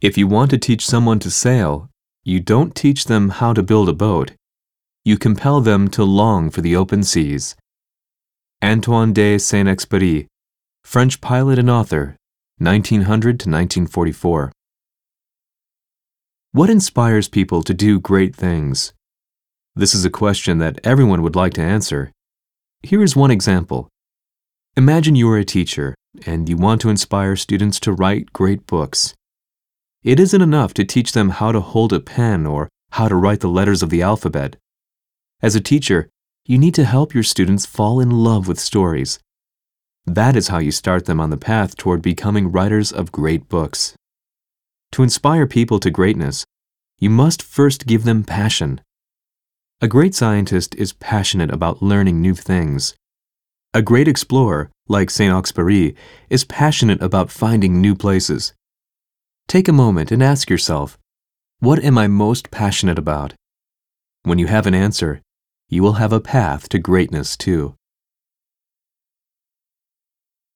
If you want to teach someone to sail, you don't teach them how to build a boat. You compel them to long for the open seas. Antoine de Saint-Exupéry, French pilot and author, 1900 to 1944. What inspires people to do great things? This is a question that everyone would like to answer. Here is one example. Imagine you are a teacher and you want to inspire students to write great books. It isn't enough to teach them how to hold a pen or how to write the letters of the alphabet. As a teacher, you need to help your students fall in love with stories. That is how you start them on the path toward becoming writers of great books. To inspire people to greatness, you must first give them passion. A great scientist is passionate about learning new things. A great explorer, like Saint-Exupéry, is passionate about finding new places. Take a moment and ask yourself, what am I most passionate about? When you have an answer, you will have a path to greatness too.